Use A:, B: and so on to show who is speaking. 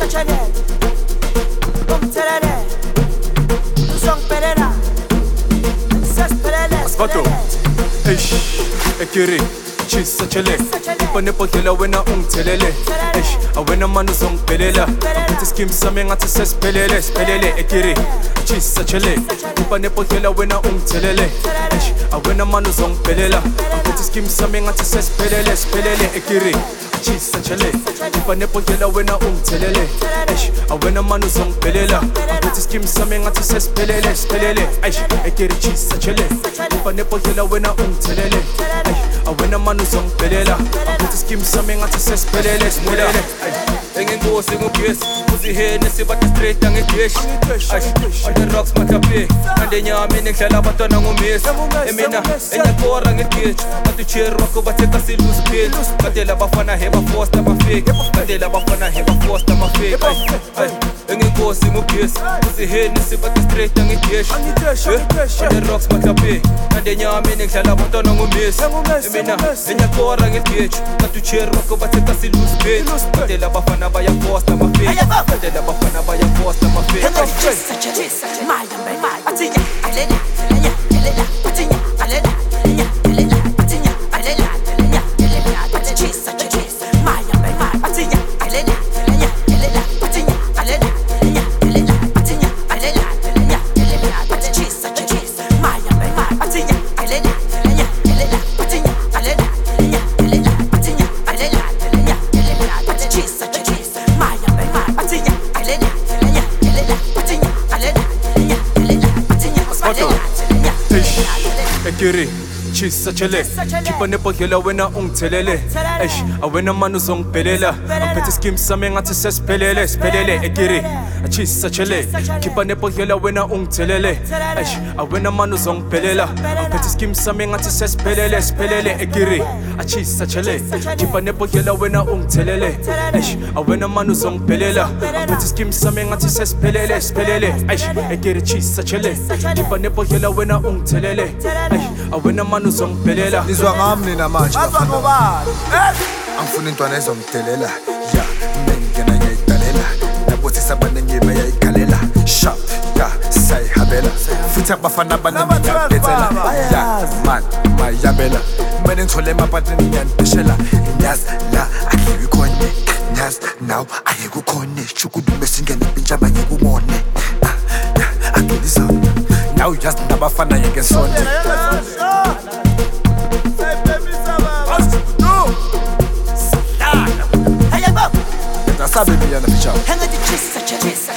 A: Vato, eish, ekiri, chisa chele. Ipane potela wena telele. Eish, awena manu pelela. Aputi skim same ngati spelele, spelele ekiri, chisa chele. Ipane potela wena telele. Eish, awena manu pelela. Aputi skim same ngati spelele, spelele ekiri, chisa chele. Ipane potela wena telele. Eish, awena manu pelela. Aputi skim same ngati spelele, spelele. Eish, ekiri chisa chele. Ipane potela wena telele. Eish, awena manu pelela. Aputi skim same ngati spelele, spelele.
B: Engingosi ngugesi uzihene sibathi straight angigeshi on the rocks matape ande nyami ngihlala abantwana ngomesi emina enyakora ngegeji bathi cherry wakho batheka silose page badela bafana heba foster bafake badela bafana heba foster bafake engingosi ngugesi uzihene sibathi straight angigeshi on the rocks matape ande nyami ngihlala abantwana ngomesi emina enyakora ngegeji bathi cherry wakho batheka silose page badela bafana baya foster bafake badela bafana baya foster bafake
A: ekiri, chisa chele. Kipane potela wena telele. Eish, awena manu pelela. Apete skim same ngati spelele, spelele ekiri, chisa chele. Kipane potela wena telele. Eish, awena manu pelela. Apete skim same ngati spelele, spelele ekiri, chisa chele. Kipane potela wena telele. Eish, awena manu pelela. Apete skim same ngati spelele, spelele. Eish, ekiri chisa chele. Kipane potela wena telele. Eish, awena manu pelela.
C: Nizwa ngami nina manje
D: ngobani
C: angifuna intwana ezomdelela ya ngena ngiyayidalela nabothi sabanengime yayikhalela sharp ya sayihabela futhi abafana abanemidabethela ya man mayabela mina ngithole emapatini ngiyandishela ngiyazi la akuyikho ngiyazi now ayekukhona shukudume singena impinjaba ngikubone akeliza now just nabafana yeke sonke
D: Hey,
C: sabe mina ficha
D: hanga the chisa chisa